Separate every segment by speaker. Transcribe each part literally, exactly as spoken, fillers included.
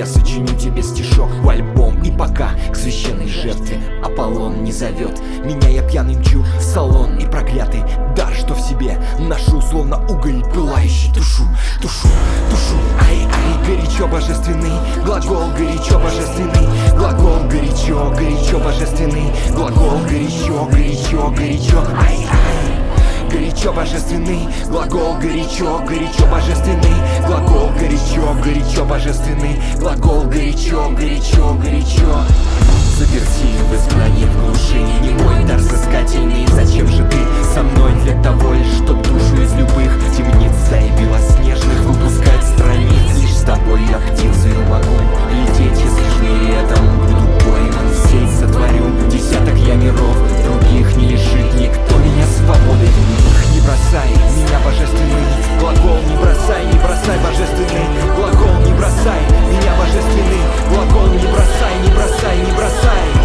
Speaker 1: я сочиню тебе стишок в альбом. И пока к священной жертве Аполлон не зовет меня, я пьяный мчу в салон. И проклятый дар, что в себе ношу, словно уголь пылающий, тушу, тушу, тушу. Ай-ай, горячо божественный глагол, горячо божественный глагол, горячо, горячо божественный глагол, горячо, горячо, горячо. Ай-ай, горячо божественный глагол, горячо, горячо божественный глагол, горячо, горячо божественный глагол, горячо, горячо, горячо. Заверти в изгнании, в глуши, не мой дар взыскательный. Зачем же ты со мной? Для того лишь, чтоб душу из любых темниц и белоснежных выпускать страниц. Лишь с тобой я птицей могу лететь, если ж в мире этом буду пойман в сеть. Сотворю десяток я миров, других не лишит никто меня свободой в них. Не бросай меня, божественный глагол, не бросай, не бросай, божественный глагол, не бросай меня, божественный глагол, не бросай, не бросай, не бросай.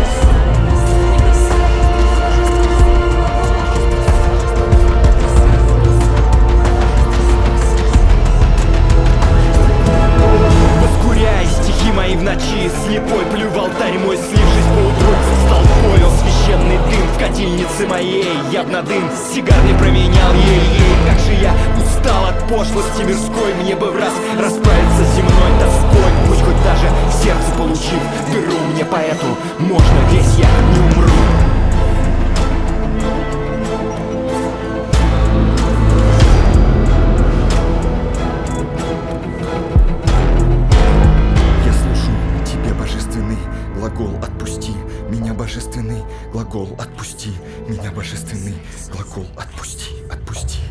Speaker 1: Воскуряй стихи мои в ночи, слепой плю в алтарь мой, слившись поутру с толпой. О, священный дым в котельнице моей, я б на дым сигарный променял ей-ей. Как же я устал от пошлости мирской, мне бы в раз расправиться с земной тоской. Пусть хоть даже в сердце получив дыру, мне поэту можно, весь я не умру. Я слышу тебе, божественный глагол, отпусти меня, божественный глагол, отпусти меня, божественный глагол, отпусти, отпусти.